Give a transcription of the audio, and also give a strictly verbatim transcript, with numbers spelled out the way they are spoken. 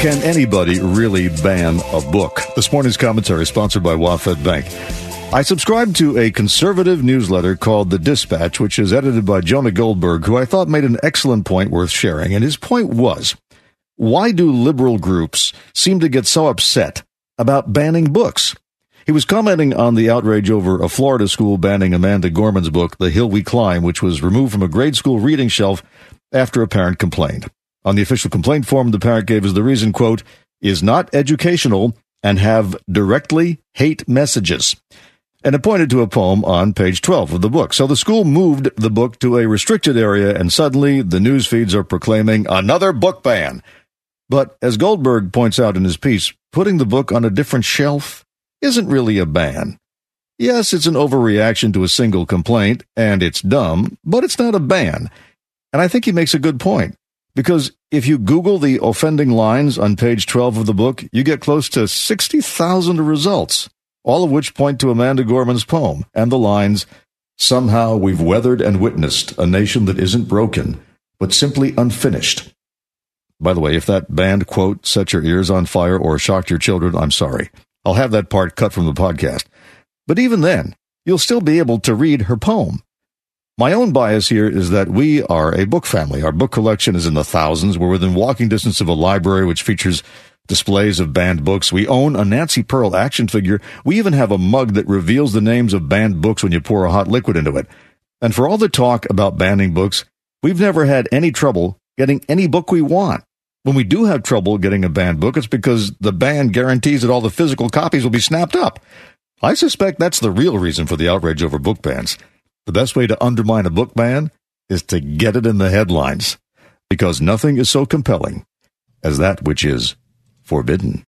Can anybody really ban a book? This morning's commentary sponsored by WaFd Bank. I subscribe to a conservative newsletter called The Dispatch, which is edited by Jonah Goldberg, who I thought made an excellent point worth sharing. And his point was, why do liberal groups seem to get so upset about banning books? He was commenting on the outrage over a Florida school banning Amanda Gorman's book, The Hill We Climb, which was removed from a grade school reading shelf after a parent complained. On the official complaint form, the parent gave as the reason, quote, is not educational and have directly hate messages. And it pointed to a poem on page twelve of the book. So the school moved the book to a restricted area, and suddenly the news feeds are proclaiming another book ban. But as Goldberg points out in his piece, putting the book on a different shelf isn't really a ban. Yes, it's an overreaction to a single complaint, and it's dumb, but it's not a ban. And I think he makes a good point. Because if you Google the offending lines on page twelve of the book, you get close to sixty thousand results, all of which point to Amanda Gorman's poem and the lines, somehow we've weathered and witnessed a nation that isn't broken, but simply unfinished. By the way, if that banned quote set your ears on fire or shocked your children, I'm sorry. I'll have that part cut from the podcast. But even then, you'll still be able to read her poem. My own bias here is that we are a book family. Our book collection is in the thousands. We're within walking distance of a library which features displays of banned books. We own a Nancy Pearl action figure. We even have a mug that reveals the names of banned books when you pour a hot liquid into it. And for all the talk about banning books, we've never had any trouble getting any book we want. When we do have trouble getting a banned book, it's because the ban guarantees that all the physical copies will be snapped up. I suspect that's the real reason for the outrage over book bans. The best way to undermine a book ban is to get it in the headlines, because nothing is so compelling as that which is forbidden.